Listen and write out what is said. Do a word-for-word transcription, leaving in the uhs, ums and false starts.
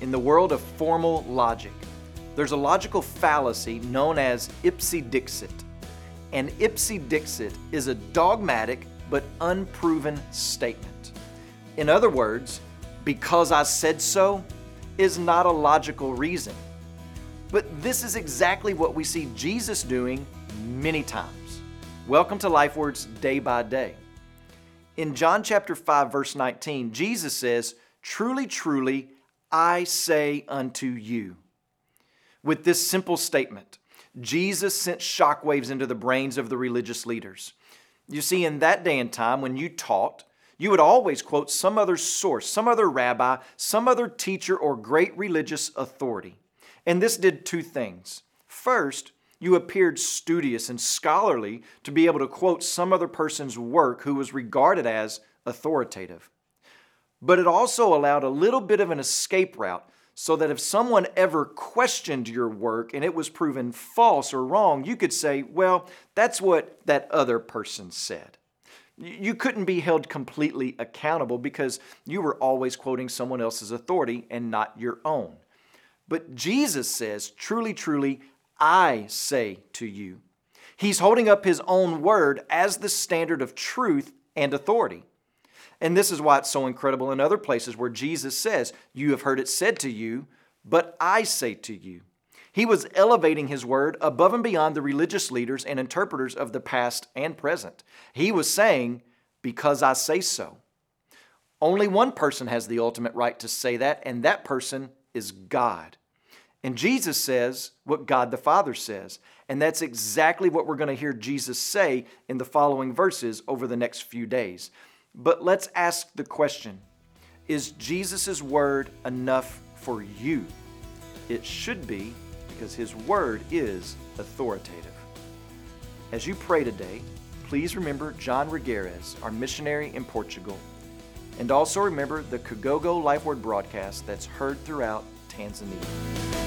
In the world of formal logic, there's a logical fallacy known as ipse-dixit. And ipse-dixit is a dogmatic but unproven statement. In other words, because I said so is not a logical reason. But this is exactly what we see Jesus doing many times. Welcome to LifeWords Day by Day. In John chapter five, verse nineteen, Jesus says, "Truly, truly, I say unto you." With this simple statement, Jesus sent shockwaves into the brains of the religious leaders. You see, in that day and time when you taught, you would always quote some other source, some other rabbi, some other teacher or great religious authority. And this did two things. First, you appeared studious and scholarly to be able to quote some other person's work who was regarded as authoritative. But it also allowed a little bit of an escape route so that if someone ever questioned your work and it was proven false or wrong, you could say, well, that's what that other person said. You couldn't be held completely accountable because you were always quoting someone else's authority and not your own. But Jesus says, "Truly, truly, I say to you." He's holding up His own word as the standard of truth and authority. And this is why it's so incredible in other places where Jesus says, "You have heard it said to you, but I say to you." He was elevating His word above and beyond the religious leaders and interpreters of the past and present. He was saying, "Because I say so." Only one person has the ultimate right to say that, and that person is God. And Jesus says what God the Father says. And that's exactly what we're going to hear Jesus say in the following verses over the next few days. But let's ask the question, is Jesus' word enough for you? It should be, because His word is authoritative. As you pray today, please remember John Rigueres, our missionary in Portugal. And also remember the Kagogo LifeWord broadcast that's heard throughout Tanzania.